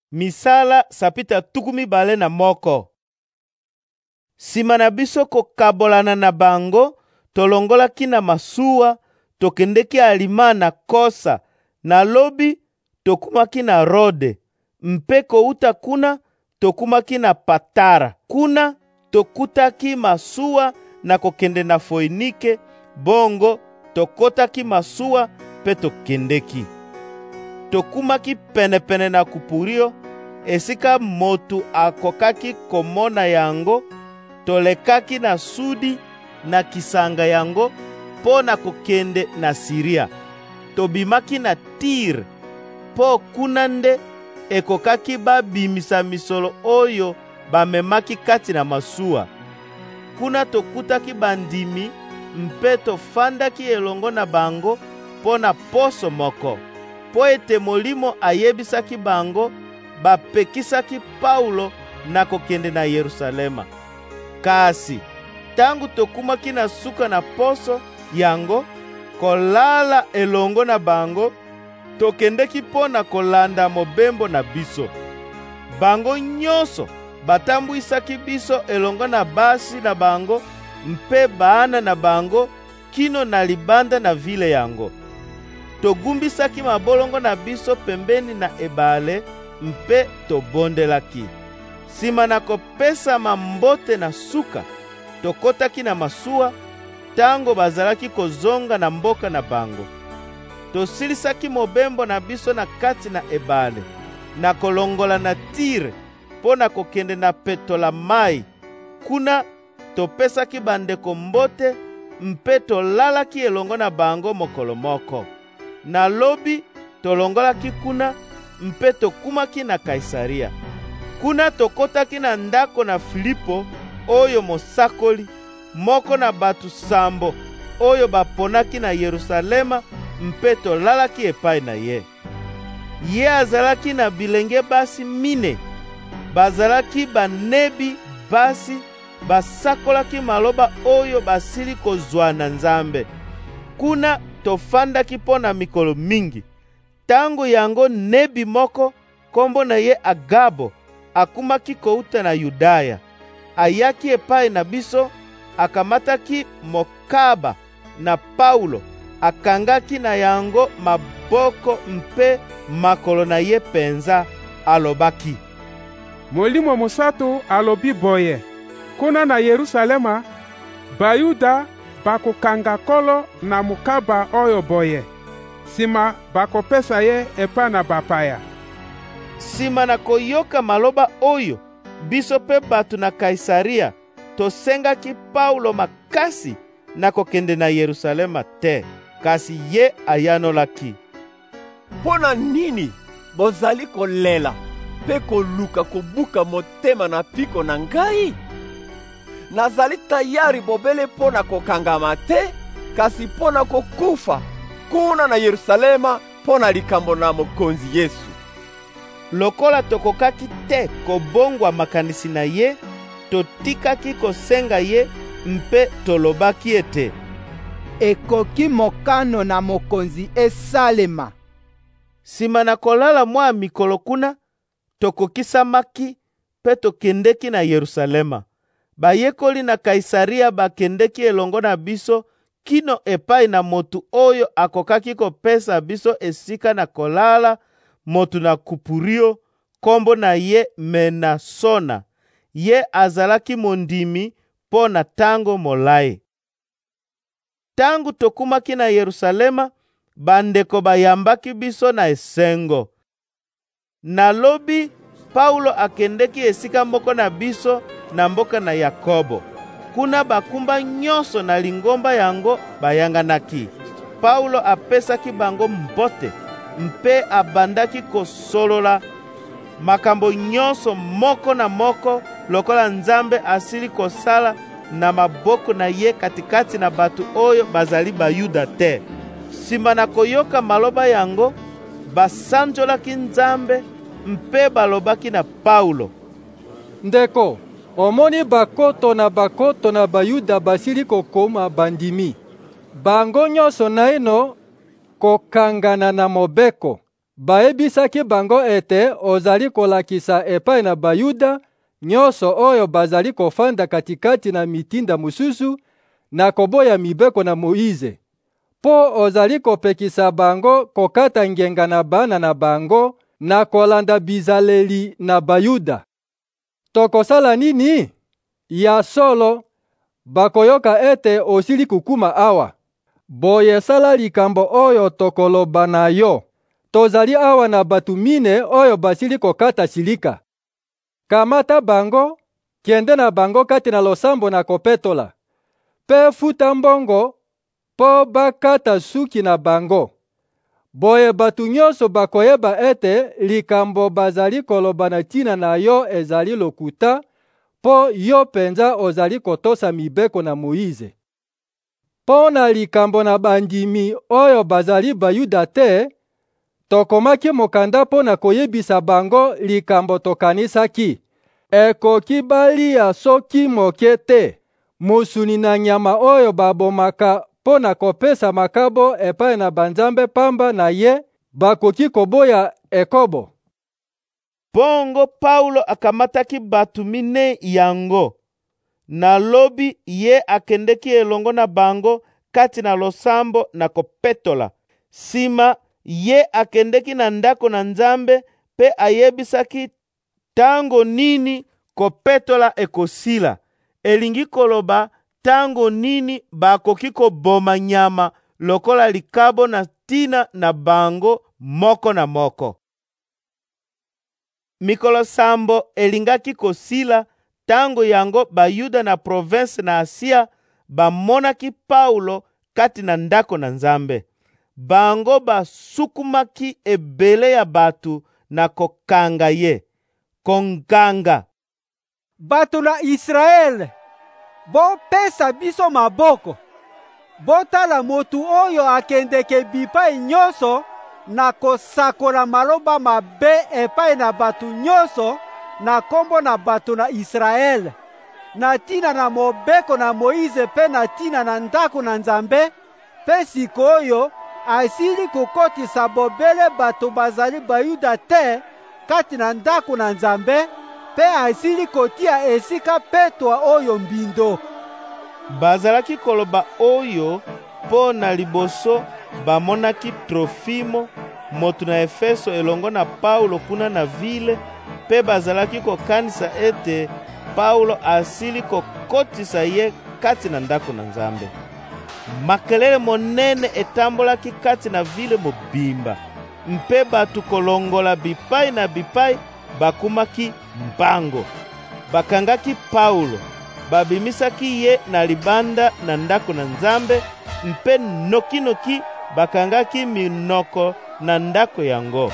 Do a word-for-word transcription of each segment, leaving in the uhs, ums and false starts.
Misala sapita tukumi bale na moko. Sima na biso kokabolana na bango, tolongolaki na masuwa, tokendeki alima na Kosa, na lobi tokumaki na Rode. Mpe kouta kuna tokumaki na Patara. Kuna tokutaki masuwa na kokende na Foinike, bongo tokotaki masuwa pe tokendeki. Tokumaki penepene na Kupurio, esika motu akokaki komona yango. Tolekaki na sudi na kisanga yango po na kokende na Siria. Tobimaki na Tire, po kuna nde ekokaki babimisa misolo oyo bamemaki kati na masuwa. Kuna tokutaki bandimi mpe tofandaki elongo na bango po na poso moko. Po ete Molimo ayebisaki bango, bapekisaki Paulo na kokende na Yerusalema. Kasi tangu tokumaki na suka na poso yango kolala elongo na bango, tokendeki po na kolanda mobembo na biso. Bango nyonso batambwisaki biso elongo na basi na bango mpe bana na bango kino na libanda na vile yango. Togumbisaki mabolongo na biso pembeni na ebale mpe tobondelaki. Sima na kopesa mambote na suka, tokotaki na masuwa tango bazalaki kozonga na mboka na bango. Tosilisaki mobembo na biso na kati na ebale, na kolongola na Tire po na kokende na Petolamai. Kuna topesaki bandeko mbote mpe tolalaki elongo na bango mokolo moko. Na lobi tolongolaki kuna mpe tokumaki na Kaisaria. Kuna tokotaki na ndako na Filipo oyo mosakoli, moko na batu sambo oyo baponaki na Yerusalema, mpe tolalaki epai na ye. Ye azalaki na bilenge basi mine, bazalaki banebi basi, basakolaki maloba oyo basili kozwa na Nzambe. Kuna tofandaki po na mikolo mingi. Tango yango nebi moko kombo na ye Agabo akumaki kouta na Yudaya, ayaki epai na biso, akamataki mokaba na Paulo, akangaki na yango maboko mpe makolo na ye penza, alobaki: Molimo Mosantu alobi boye, kuna na Yerusalema Bayuda bakokanga kolo na mokaba oyo boye, sima bakopesa ye epa na bapaya. Sima na koyoka maloba oyo, biso pe batu na Kaisaria tosengaki Paulo makasi na kokende na Yerusalema te, kasi ye ayanolaki. Pona nini bozali kolela pe koluka kobuka motema na piko na ngai? Nazali tayari bobele pona kokangama te, kasi pona kokufa kuna na Yerusalema pona likambo na mokonzi Yesu. Lokola tokokaki te kobongwa makanisi na ye, totikaki kosenga ye mpe tolobaki ete ekoki mokano na mokonzi esalema. Sima na kolala mwa mikolo kuna, tokokisamaki pe tokendeki na Yerusalema. Bayekoli na Kaisaria bakendeki elongo na biso kino epai na motu oyo akokaki kopesa biso esika na kolala, motu na Kupurio, kombo na ye Menasona. Ye azalaki mondimi po na tango molayi. Tangu tokumaki na Yerusalema, bandeko bayambaki biso na esengo. Na lobi Paulo akendeki esika moko na biso na mboka na Yakobo. Kuna bakumba nyonso na lingomba yango bayanganaki. Paulo apesaki bango mbote mpe abandaki kosolola makambo nyonso moko na moko lokola Nzambe asili kosala na maboko na ye katikati na batu oyo bazali Bayuda te. Sima na koyoka maloba yango, basanjolaki Nzambe mpe balobaki na Paulo: Ndeko, omoni bakoto na bakoto na Bayuda basili kokoma bandimi. Bango nyonso na ino kokangana na mobeko. bayebisaki bango ete ozali kolakisa epai na Bayuda nyonso oyo bazali kofanda katikati na mitinda mosusu na koboya mibeko na Moize, po ozali kopekisa bango kokata ngenga na bana na bango na kolanda bizaleli na Bayuda. Tokosala nini? Ya solo, bakoyoka ete osili kukuma awa. Boye sala likambo oyo tokoloba na yo. Tozali awa na batu mine oyo basili kokata silika. Kamata bango, kende na bango kati na losambo na kopetola. Pe futa mbongo, po bakata suki na bango. Boye batu nyonso bakoyeba ete likambo bazali koloba na tina na yo ezali lokuta, po yo penza ozali kotosa mibeko na Moize. Po na likambo na bandimi oyo bazali Bayuda te, tokomaki mokanda po na koyebisa bango likambo tokanisaki. Ekoki balia soki moke te, musuni na nyama oyo babomaka po na kopesa makabo epai na banzambe pamba na ye, bakoki koboya ekobo. Bongo Paulo akamataki batu mine yango. Na lobi ye akendeki elongo na bango kati na losambo na kopetola. Sima ye akendeki na ndako na Nzambe pe ayebisaki tango nini kopetola ekosila. Elingi koloba tango nini bakoki koboma nyama lokola likabo na tina na bango moko na moko. Mikolo sambo elingaki kosila, tango yango Bayuda na province na Asia bamonaki Paulo kati na ndako na Nzambe. Bango basukumaki ebele ya batu na kokanga ye. Konganga: Bato na Israele, bopesa biso maboko. Botala motu oyo akendeke bipai nyonso na kosakola maloba mabe epai na batu nyonso na kombo na bato na Israele, na tina na mobeko na Moize pe na tina na ndako na Nzambe, pe sikoyo asili kokotisa bobele bato bazali Bayuda te kati na ndako na Nzambe, pe asili kotia esika petwa oyo mbindo. Bazalaki koloba oyo po na liboso bamonaki Trofimo, motu na Efeso elongo na Paulo kuna na vile, pe bazalaki kokanisa ete Paulo asili kokotisa ye kati na ndako na Nzambe. Makelele monene etambolaki kati na vile mobimba, mpe batu kolongola bipai na bipai bakumaki mbango. Bakangaki Paulo, babimisaki ye na libanda na ndako na Nzambe, mpe nokinoki bakangaki minoko na ndako yango.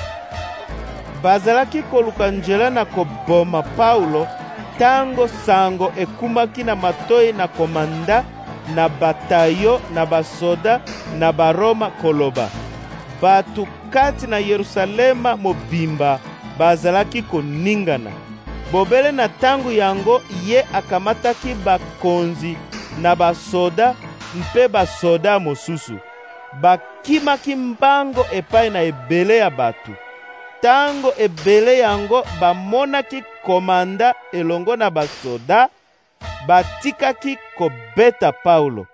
Bazalaki koluka njela na koboma Paulo, tango sango ekumaki na matoi na komanda na batayo na basoda na baroma koloba. Batu kati na Yerusalema mobimba bazalaki koningana. Bobele na tango yango ye akamataki bakonzi na basoda mpe basoda mosusu. Bakimaki mbango epai na ebele ya batu. Tango ebele yango bamonaki komanda elongo na basoda, batikaki kobeta Paulo.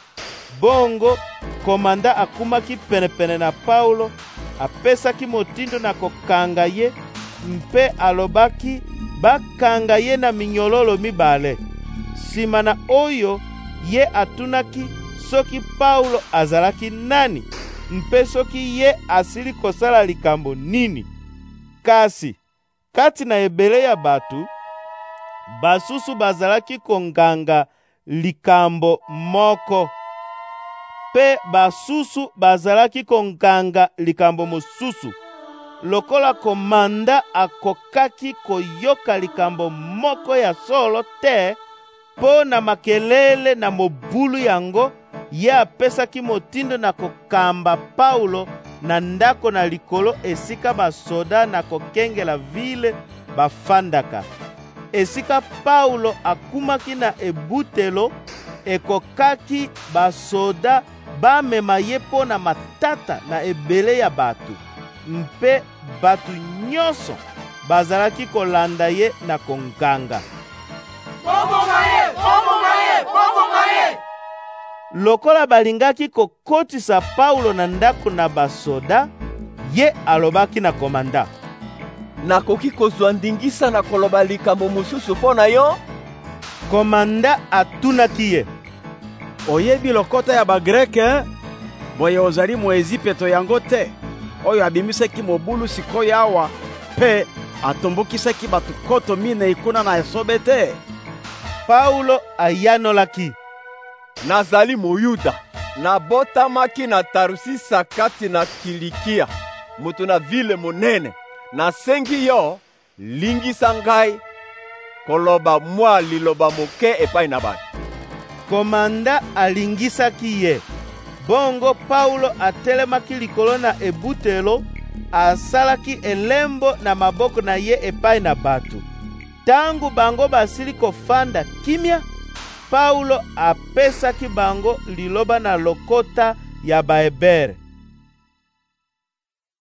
Bongo komanda akumaki penepene na Paulo, apesaki motindo na kokanga ye, mpe alobaki bakanga ye na minyololo mibale. Sima na oyo ye atunaki soki Paulo azalaki nani, mpe soki ye asili kosala likambo nini. Kasi kati na ebele ya batu, basusu bazalaki konganga likambo moko, pe basusu bazalaki konganga likambo mosusu. Lokola komanda akokaki koyoka likambo moko ya solo te, po na makelele na mobulu yango, ye apesaki motindo na kokamba Paulo na ndako na likolo esika basoda na kokengela vile bafandaka. Esika Paulo akumaki na ebutelo, ekokaki basoda bamema ye po na matata na ebele ya batu. mpe bato nyonso bazalaki kolanda ye na konganga. Boboma ye! Boboma ye! Boboma ye! Lokola balingaki kokotisa Paulo na ndako na basoda, ye alobaki na komanda: nakoki kozwa ndingisa na koloba likambo mosusu mpo na yo? Komanda atunaki ye: oyebi lokota ya bagreke? Boye ozali mo Ezipeto yango te, oyo abimisaki mobulu sikoyo awa mpe atombokisaki bato koto minei kuna na esobe te? Paulo ayanolaki: nazali Moyuda, nabotamaki na Tarusisa kati na Kilikia, moto na vile monene. Nasengi yo lingisa ngai koloba mwa liloba moke epai na bato. Komanda alingisaki ye. Bongo Paulo atelemaki likolo na ebutelo, asalaki elembo na maboko na ye epai na bato. Tangu bango basili kofanda kimia, Paulo apesaki bango liloba na lokota ya Baebere.